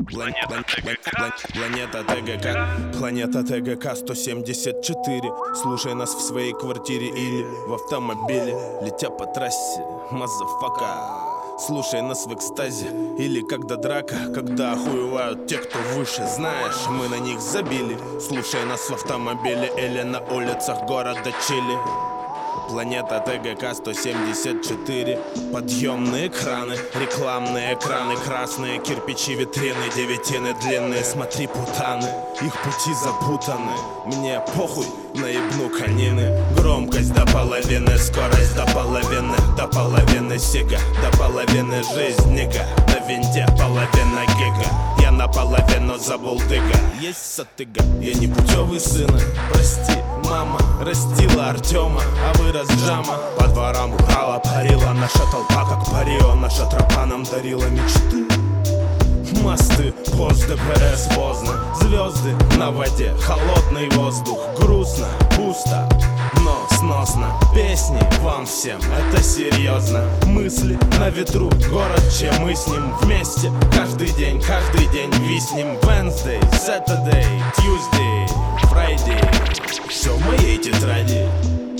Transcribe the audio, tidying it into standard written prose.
Планета ТГК, планета ТГК 174. Слушай нас в своей квартире или в автомобиле, летя по трассе, мазафака. Слушай нас в экстазе или когда драка, когда охуевают те, кто выше. Знаешь, мы на них забили. Слушай нас в автомобиле или на улицах города Чили. Планета ТГК 174. Подъемные краны, рекламные экраны, красные кирпичи, витрины, девятины длинные. Смотри, путаны, их пути запутаны. Мне похуй, наебну конины. Громкость до половины, скорость до половины сига, до половины жизника. На винте половина гига, я наполовину забулдыга. Есть сатыга, я не путевый сына, прости. Мама растила Артема, а вырос Джама. По дворам Урала парила наша толпа, как парио. Наша тропа нам дарила мечты. Мосты, пост ДПС поздно. Звезды на воде, холодный воздух. Грустно, пусто, но сносно. Песни вам всем, это серьезно. Мысли на ветру, город, чем мы с ним вместе. Каждый день виснем. Wednesday, Saturday, Tuesday, Friday. Все в моей тетради.